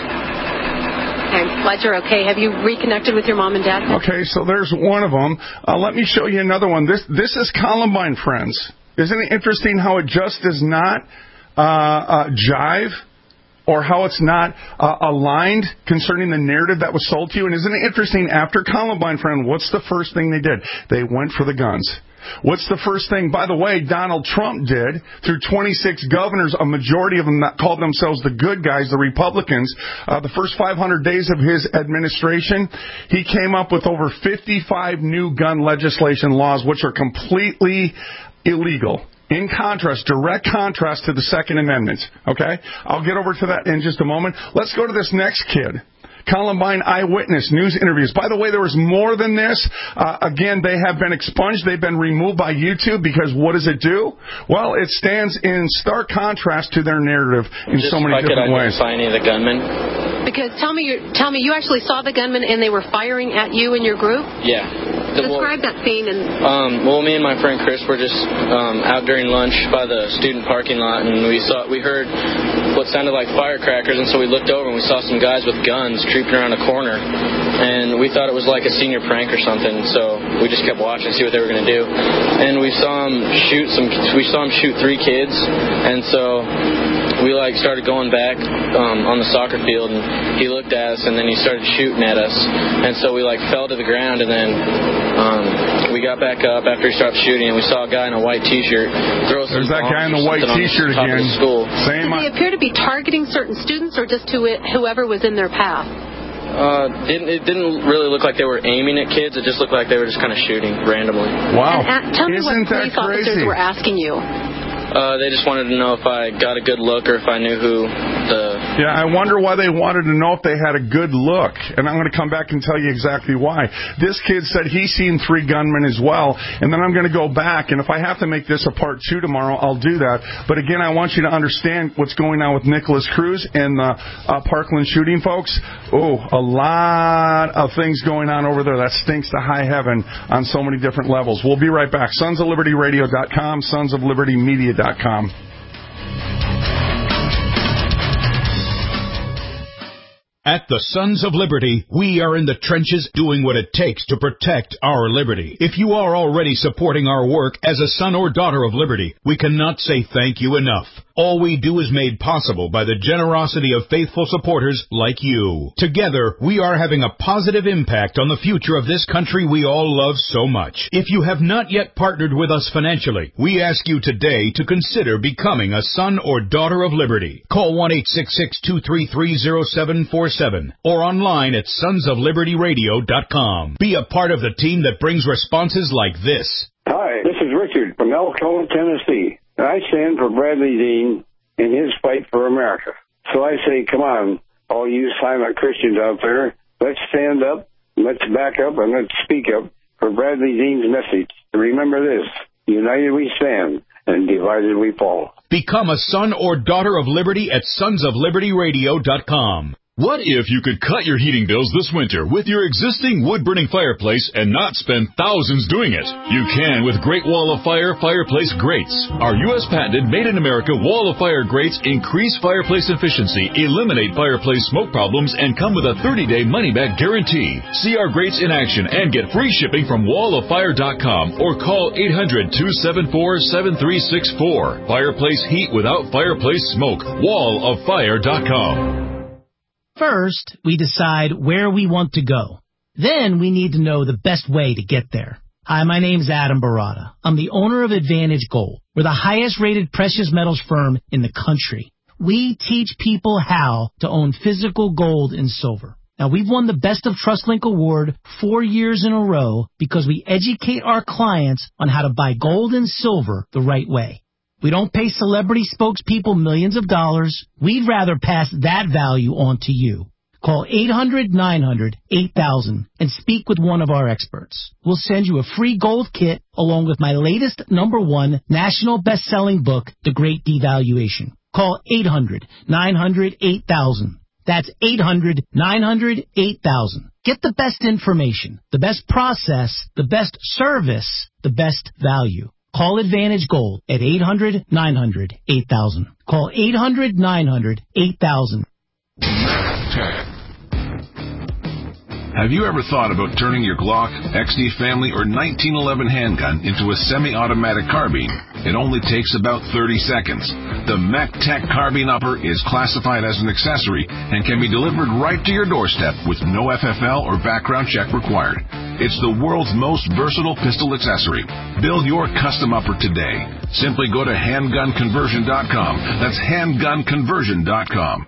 I'm glad you're okay. Have you reconnected with your mom and dad? Okay, so there's one of them. Uh, let me show you another one. This this is Columbine, friends. Isn't it interesting how it just does not uh, uh, jive? Or how it's not uh, aligned concerning the narrative that was sold to you. And isn't it interesting, after Columbine, friend, what's the first thing they did? They went for the guns. What's the first thing, by the way, Donald Trump did through twenty-six governors, a majority of them that called themselves the good guys, the Republicans, uh, the first five hundred days of his administration, he came up with over fifty-five new gun legislation laws, which are completely illegal. In contrast, direct contrast to the Second Amendment. Okay? I'll get over to that in just a moment. Let's go to this next kid. Columbine eyewitness news interviews. By the way, there was more than this. Uh, again, they have been expunged. They've been removed by YouTube because what does it do? Well, it stands in stark contrast to their narrative in Just so many different ways. Just if I could identify any of the gunmen. Because tell me, you tell me, you actually saw the gunmen and they were firing at you and your group? Yeah. The, Describe well, that scene. And um, well, me and my friend Chris were just um, out during lunch by the student parking lot, and we saw, we heard what sounded like firecrackers, and so we looked over and we saw some guys with guns creeping around a corner, and we thought it was like a senior prank or something. So we just kept watching to see what they were going to do, and we saw them shoot some. We saw them shoot three kids, and so we like started going back um, on the soccer field, and he looked at us, and then he started shooting at us, and so we like fell to the ground, and then um, we got back up after he stopped shooting, and we saw a guy in a white T-shirt throw some There's that guy in the white T-shirt again. Did they appear to be targeting certain students, or just who it, whoever was in their path? Uh, didn't, it didn't really look like they were aiming at kids. It just looked like they were just kind of shooting randomly. Wow. And, uh, tell me Isn't what police officers were asking you. Uh, they just wanted to know if I got a good look or if I knew who the... Yeah, I wonder why they wanted to know if they had a good look. And I'm going to come back and tell you exactly why. This kid said he's seen three gunmen as well. And then I'm going to go back. And if I have to make this a part two tomorrow, I'll do that. But again, I want you to understand what's going on with Nicholas Cruz and the uh, Parkland shooting, folks. Oh, a lot of things going on over there. That stinks to high heaven on so many different levels. We'll be right back. sons of liberty radio dot com, sons of liberty media dot com. At the Sons of Liberty, we are in the trenches doing what it takes to protect our liberty. If you are already supporting our work as a son or daughter of liberty, we cannot say thank you enough. All we do is made possible by the generosity of faithful supporters like you. Together, we are having a positive impact on the future of this country we all love so much. If you have not yet partnered with us financially, we ask you today to consider becoming a son or daughter of liberty. Call one eight six six, two three three, zero seven four seven or online at sons of liberty radio dot com. Be a part of the team that brings responses like this. Hi, this is Richard from Elkhorn, Tennessee. I stand for Bradley Dean in his fight for America. So I say, come on, all you silent Christians out there, let's stand up, let's back up, and let's speak up for Bradley Dean's message. Remember this, united we stand, and divided we fall. Become a son or daughter of liberty at sons of liberty radio dot com. What if you could cut your heating bills this winter with your existing wood-burning fireplace and not spend thousands doing it? You can with Great Wall of Fire Fireplace Grates. Our U S patented made-in-America Wall of Fire grates increase fireplace efficiency, eliminate fireplace smoke problems, and come with a thirty-day money-back guarantee. See our grates in action and get free shipping from wall of fire dot com or call eight hundred, two seven four, seven three six four. Fireplace heat without fireplace smoke. wall of fire dot com. First, we decide where we want to go. Then we need to know the best way to get there. Hi, my name's Adam Barada. I'm the owner of Advantage Gold. We're the highest rated precious metals firm in the country. We teach people how to own physical gold and silver. Now, we've won the Best of TrustLink Award four years in a row because we educate our clients on how to buy gold and silver the right way. We don't pay celebrity spokespeople millions of dollars. We'd rather pass that value on to you. Call eight hundred, nine hundred, eight thousand and speak with one of our experts. We'll send you a free gold kit along with my latest number one national best-selling book, The Great Devaluation. Call eight hundred, nine hundred, eight thousand. That's eight hundred, nine hundred, eight thousand. Get the best information, the best process, the best service, the best value. Call Advantage Gold at eight hundred, nine hundred, eight thousand. Call eight hundred, nine hundred, eight thousand. Have you ever thought about turning your Glock, X D Family, or nineteen eleven handgun into a semi-automatic carbine? It only takes about thirty seconds. The MechTech Carbine Upper is classified as an accessory and can be delivered right to your doorstep with no F F L or background check required. It's the world's most versatile pistol accessory. Build your custom upper today. Simply go to handgun conversion dot com. That's handgun conversion dot com.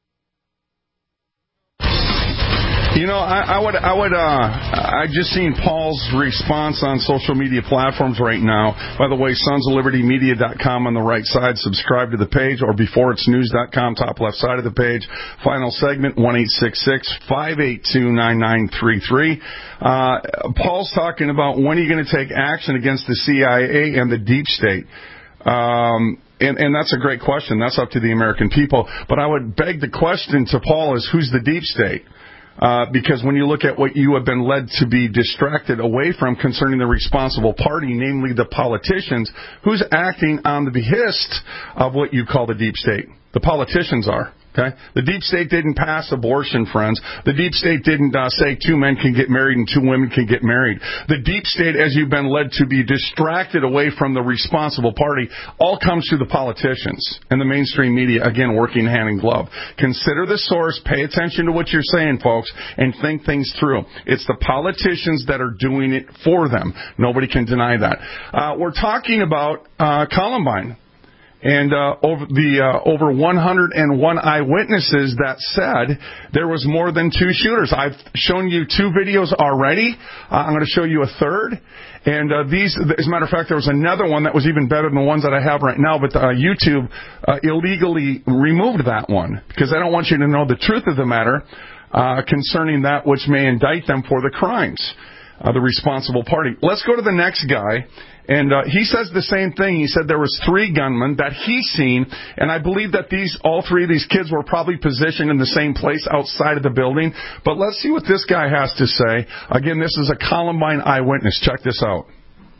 You know, I, I would, I would, uh, I just seen Paul's response on social media platforms right now. By the way, sons of liberty media dot com on the right side. Subscribe to the page, or before it's news dot com, top left side of the page. Final segment, one eight six six, five eight two, nine nine three three. Uh, Paul's talking about when are you going to take action against the C I A and the deep state. Um, and, and that's a great question. That's up to the American people. But I would beg the question to Paul is, who's the deep state? Uh, because when you look at what you have been led to be distracted away from concerning the responsible party, namely the politicians, who's acting on the behest of what you call the deep state? The politicians are. Okay? The deep state didn't pass abortion, friends. The deep state didn't uh, say two men can get married and two women can get married. The deep state, as you've been led to be distracted away from the responsible party, all comes through the politicians and the mainstream media, again, working hand in glove. Consider the source, pay attention to what you're saying, folks, and think things through. It's the politicians that are doing it for them. Nobody can deny that. Uh, we're talking about uh, Columbine. And uh, over the uh, over one hundred one eyewitnesses that said there was more than two shooters. I've shown you two videos already. Uh, I'm going to show you a third. And uh, these, as a matter of fact, there was another one that was even better than the ones that I have right now. But uh, YouTube uh, illegally removed that one because I don't want you to know the truth of the matter uh, concerning that which may indict them for the crimes. Uh, the responsible party. Let's go to the next guy. And uh, he says the same thing. He said there was three gunmen that he's seen, and I believe that these all three of these kids were probably positioned in the same place outside of the building. But let's see what this guy has to say. Again, this is a Columbine eyewitness. Check this out.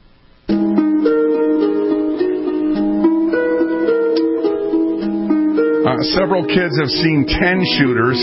Uh, several kids have seen ten shooters.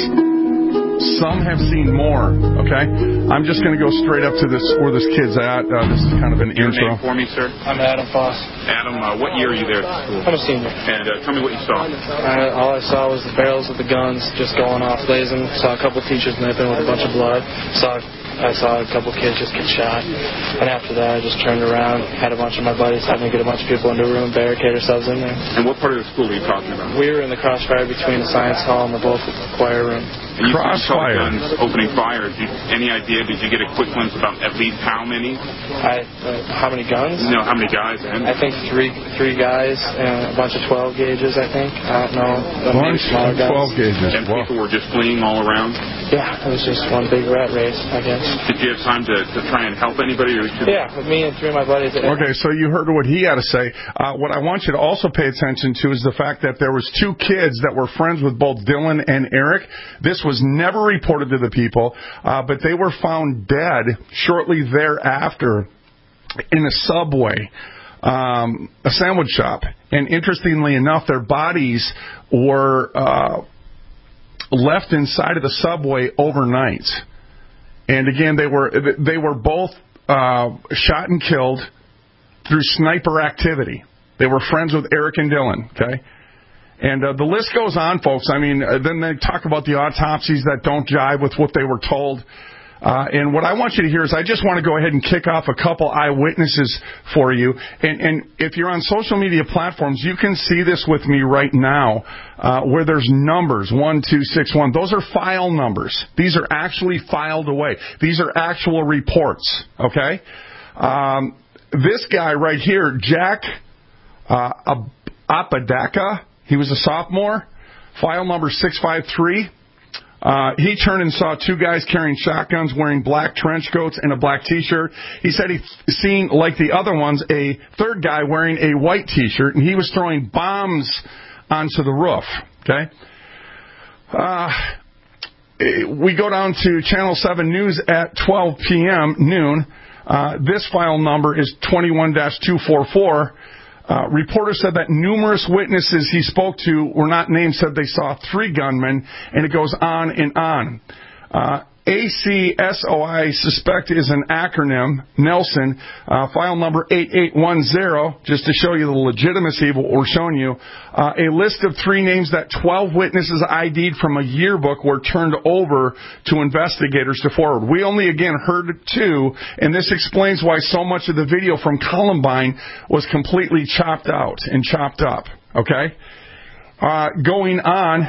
Some have seen more, okay? I'm just going to go straight up to this where this kid's at. Uh, this is kind of an Your intro. name for me, sir? I'm Adam Foss. Adam, uh, what year are you there at the school? I'm a senior. And uh, tell me what you saw. I, all I saw was the barrels of the guns just going off, blazing. Saw a couple teachers nipping with a bunch of blood. Saw I saw a couple kids just get shot. And after that, I just turned around, had a bunch of my buddies help me get a bunch of people into a room, barricade ourselves in there. And what part of the school are you talking about? We were in the crossfire between the science hall and the both choir room. And you saw guns opening fire. Did, any idea? Did you get a quick glimpse about at least how many? I, uh, how many guns? No, how many guys? And I think three three guys and a bunch of twelve gauges, I think. I don't know. Bunch of twelve gauges. And people were just fleeing all around? Yeah, it was just one big rat race, I guess. Did you have time to, to try and help anybody? Or yeah, with me and three of my buddies. Okay, so you heard what he had to say. Uh, what I want you to also pay attention to is the fact that there was two kids that were friends with both Dylan and Eric. This was never reported to the people, uh, but they were found dead shortly thereafter in a Subway, um, a sandwich shop. And interestingly enough, their bodies were uh, left inside of the Subway overnight. And again, they were they were both uh, shot and killed through sniper activity. They were friends with Eric and Dylan, okay? And uh, the list goes on, folks. I mean, uh, then they talk about the autopsies that don't jive with what they were told. Uh, and what I want you to hear is I just want to go ahead and kick off a couple eyewitnesses for you. And, and if you're on social media platforms, you can see this with me right now uh, where there's numbers, one, two, six, one. Those are file numbers. These are actually filed away. These are actual reports, okay? Um, this guy right here, Jack uh, Apodaca, he was a sophomore, file number six five three. Uh, he turned and saw two guys carrying shotguns wearing black trench coats and a black T-shirt. He said he seen, like the other ones, a third guy wearing a white T-shirt, and he was throwing bombs onto the roof. Okay? Uh, we go down to Channel seven News at twelve p.m. noon. Uh, this file number is twenty-one dash two forty-four. Uh, reporter said that numerous witnesses he spoke to were not named, said they saw three gunmen, and it goes on and on. Uh, A C S O I suspect is an acronym, Nelson, uh, file number eight eight one zero, just to show you the legitimacy of what we're showing you. Uh, a list of three names that twelve witnesses I D'd from a yearbook were turned over to investigators to forward. We only, again, heard two, and this explains why so much of the video from Columbine was completely chopped out and chopped up, okay? Uh, going on,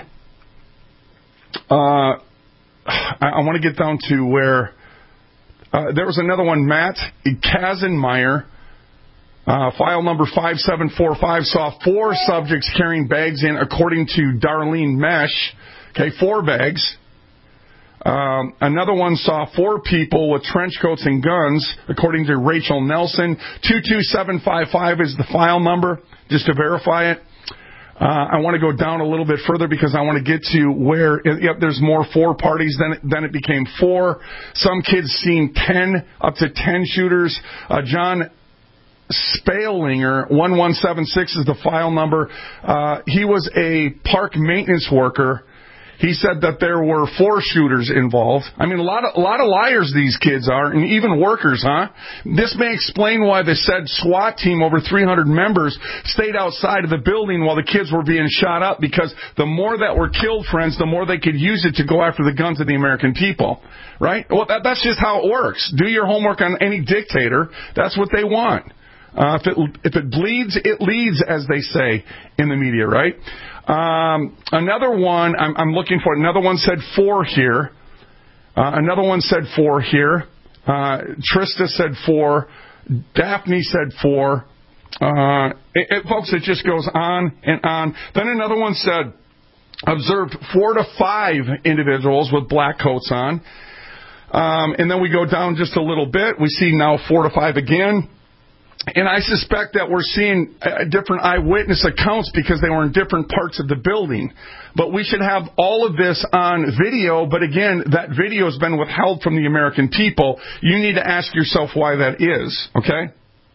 uh, I, I want to get down to where uh, there was another one, Matt Kazenmeyer, uh, file number five seven four five, saw four subjects carrying bags in, according to Darlene Mesh. Okay, four bags. Um, another one saw four people with trench coats and guns, according to Rachel Nelson. two two seven five five is the file number, just to verify it. Uh, I want to go down a little bit further because I want to get to where, yep, there's more four parties, then it, then it became four. Some kids seen ten, up to ten shooters. Uh, John Spalinger, one one seven six is the file number. Uh, he was a park maintenance worker He said that there were four shooters involved. I mean, a lot of a lot of liars these kids are, and even workers, huh? This may explain why the said SWAT team, over three hundred members, stayed outside of the building while the kids were being shot up, because the more that were killed, friends, the more they could use it to go after the guns of the American people, right? Well, that, that's just how it works. Do your homework on any dictator. That's what they want. Uh, if it if it bleeds, it leads, as they say in the media, right? Um, another one, I'm, I'm looking for, another one said four here. Uh, another one said four here. Uh, Trista said four. Daphne said four. Uh, it, it, folks, it just goes on and on. Then another one said, observed four to five individuals with black coats on. Um, and then we go down just a little bit. We see now four to five again. And I suspect that we're seeing uh, different eyewitness accounts because they were in different parts of the building. But we should have all of this on video. But again, that video has been withheld from the American people. You need to ask yourself why that is, okay?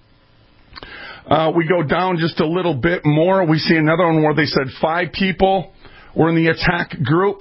Uh, we go down just a little bit more. We see another one where they said five people were in the attack group.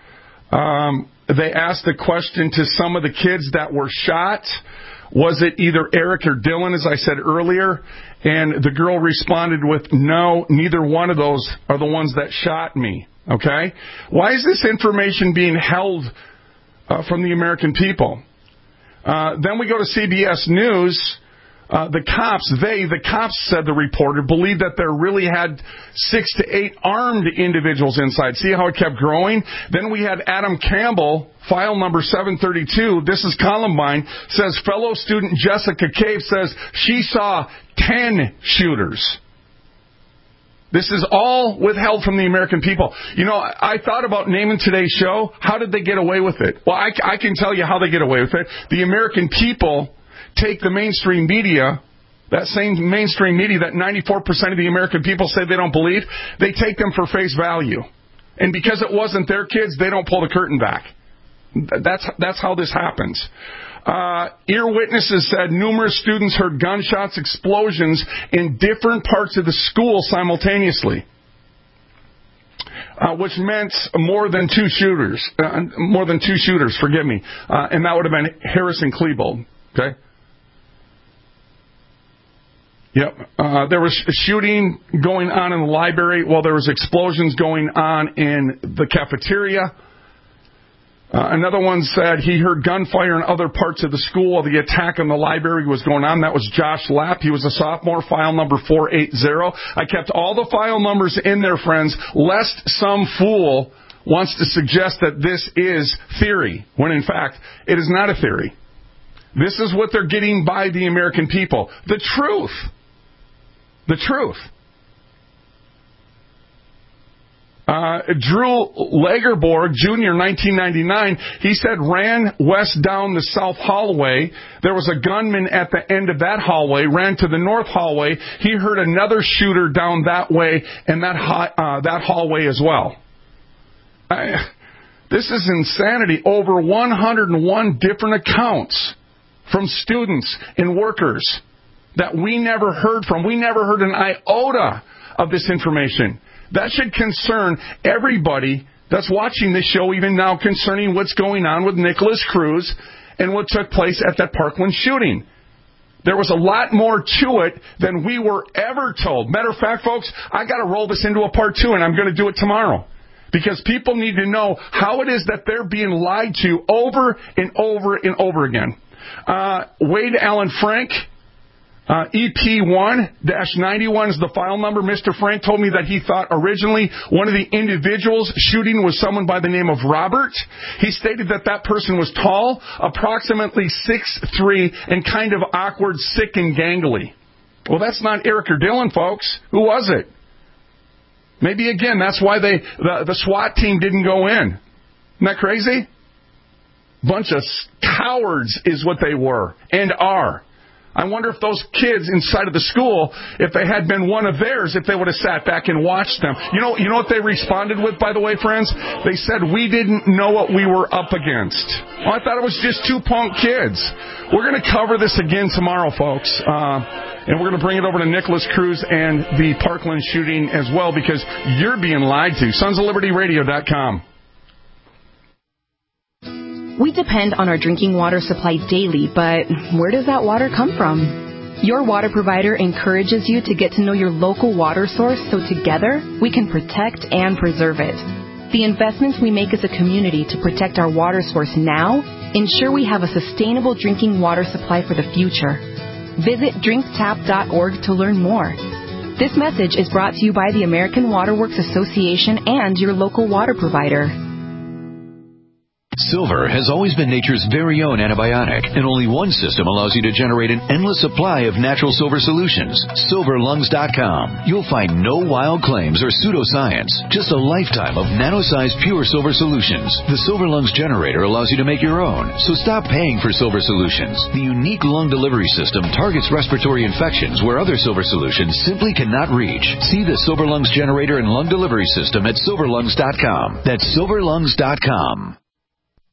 Um, they asked the question to some of the kids that were shot. Was it either Eric or Dylan, as I said earlier? And the girl responded with, no, neither one of those are the ones that shot me. Okay? Why is this information being held uh, from the American people? Uh, then we go to C B S News. Uh, the cops, they, the cops, said the reporter, believed that there really had six to eight armed individuals inside. See how it kept growing? Then we had Adam Campbell, file number seven thirty-two. This is Columbine. Says fellow student Jessica Cave says she saw ten shooters. This is all withheld from the American people. You know, I thought about naming today's show, how did they get away with it? Well, I, I can tell you how they get away with it. The American people take the mainstream media, that same mainstream media that ninety-four percent of the American people say they don't believe, they take them for face value. And because it wasn't their kids, they don't pull the curtain back. That's that's how this happens. Uh, ear witnesses said numerous students heard gunshots, explosions in different parts of the school simultaneously. Uh, which meant more than two shooters. Uh, more than two shooters, forgive me. Uh, and that would have been Harris and Klebold. Okay? Yep. Uh, there was shooting going on in the library while there was explosions going on in the cafeteria. Uh, another one said he heard gunfire in other parts of the school while the attack on the library was going on. That was Josh Lapp. He was a sophomore, file number four eighty. I kept all the file numbers in there, friends, lest some fool wants to suggest that this is theory, when in fact it is not a theory. This is what they're getting by the American people. The truth. The truth. Uh, Drew Lagerborg, Junior, nineteen ninety-nine, he said ran west down the south hallway. There was a gunman at the end of that hallway, ran to the north hallway. He heard another shooter down that way and that uh, that hallway as well. I, this is insanity. Over one hundred one different accounts from students and workers that we never heard from. We never heard an iota of this information. That should concern everybody that's watching this show even now concerning what's going on with Nicholas Cruz and what took place at that Parkland shooting. There was a lot more to it than we were ever told. Matter of fact, folks, I got to roll this into a part two, and I'm going to do it tomorrow. Because people need to know how it is that they're being lied to over and over and over again. Uh, Wade Allen Frank, uh, E P one dash ninety-one is the file number. Mister Frank told me that he thought originally one of the individuals shooting was someone by the name of Robert. He stated that that person was tall, approximately six three, and kind of awkward, sick, and gangly. Well, that's not Eric or Dylan, folks. Who was it? Maybe, again, that's why they the, the SWAT team didn't go in. Isn't that crazy? Bunch of cowards is what they were and are. I wonder if those kids inside of the school, if they had been one of theirs, if they would have sat back and watched them. You know, you know what they responded with, by the way, friends? They said, we didn't know what we were up against. Well, I thought it was just two punk kids. We're going to cover this again tomorrow, folks. Uh, and we're going to bring it over to Nicholas Cruz and the Parkland shooting as well, because you're being lied to. Sons of Liberty Radio dot com. We depend on our drinking water supply daily, but where does that water come from? Your water provider encourages you to get to know your local water source so together we can protect and preserve it. The investments we make as a community to protect our water source now ensure we have a sustainable drinking water supply for the future. Visit drink tap dot org to learn more. This message is brought to you by the American Water Works Association and your local water provider. Silver has always been nature's very own antibiotic, and only one system allows you to generate an endless supply of natural silver solutions. silver lungs dot com. You'll find no wild claims or pseudoscience, just a lifetime of nano-sized pure silver solutions. The Silver Lungs generator allows you to make your own, so stop paying for silver solutions. The unique lung delivery system targets respiratory infections where other silver solutions simply cannot reach. See the Silver Lungs generator and lung delivery system at silver lungs dot com. That's silver lungs dot com.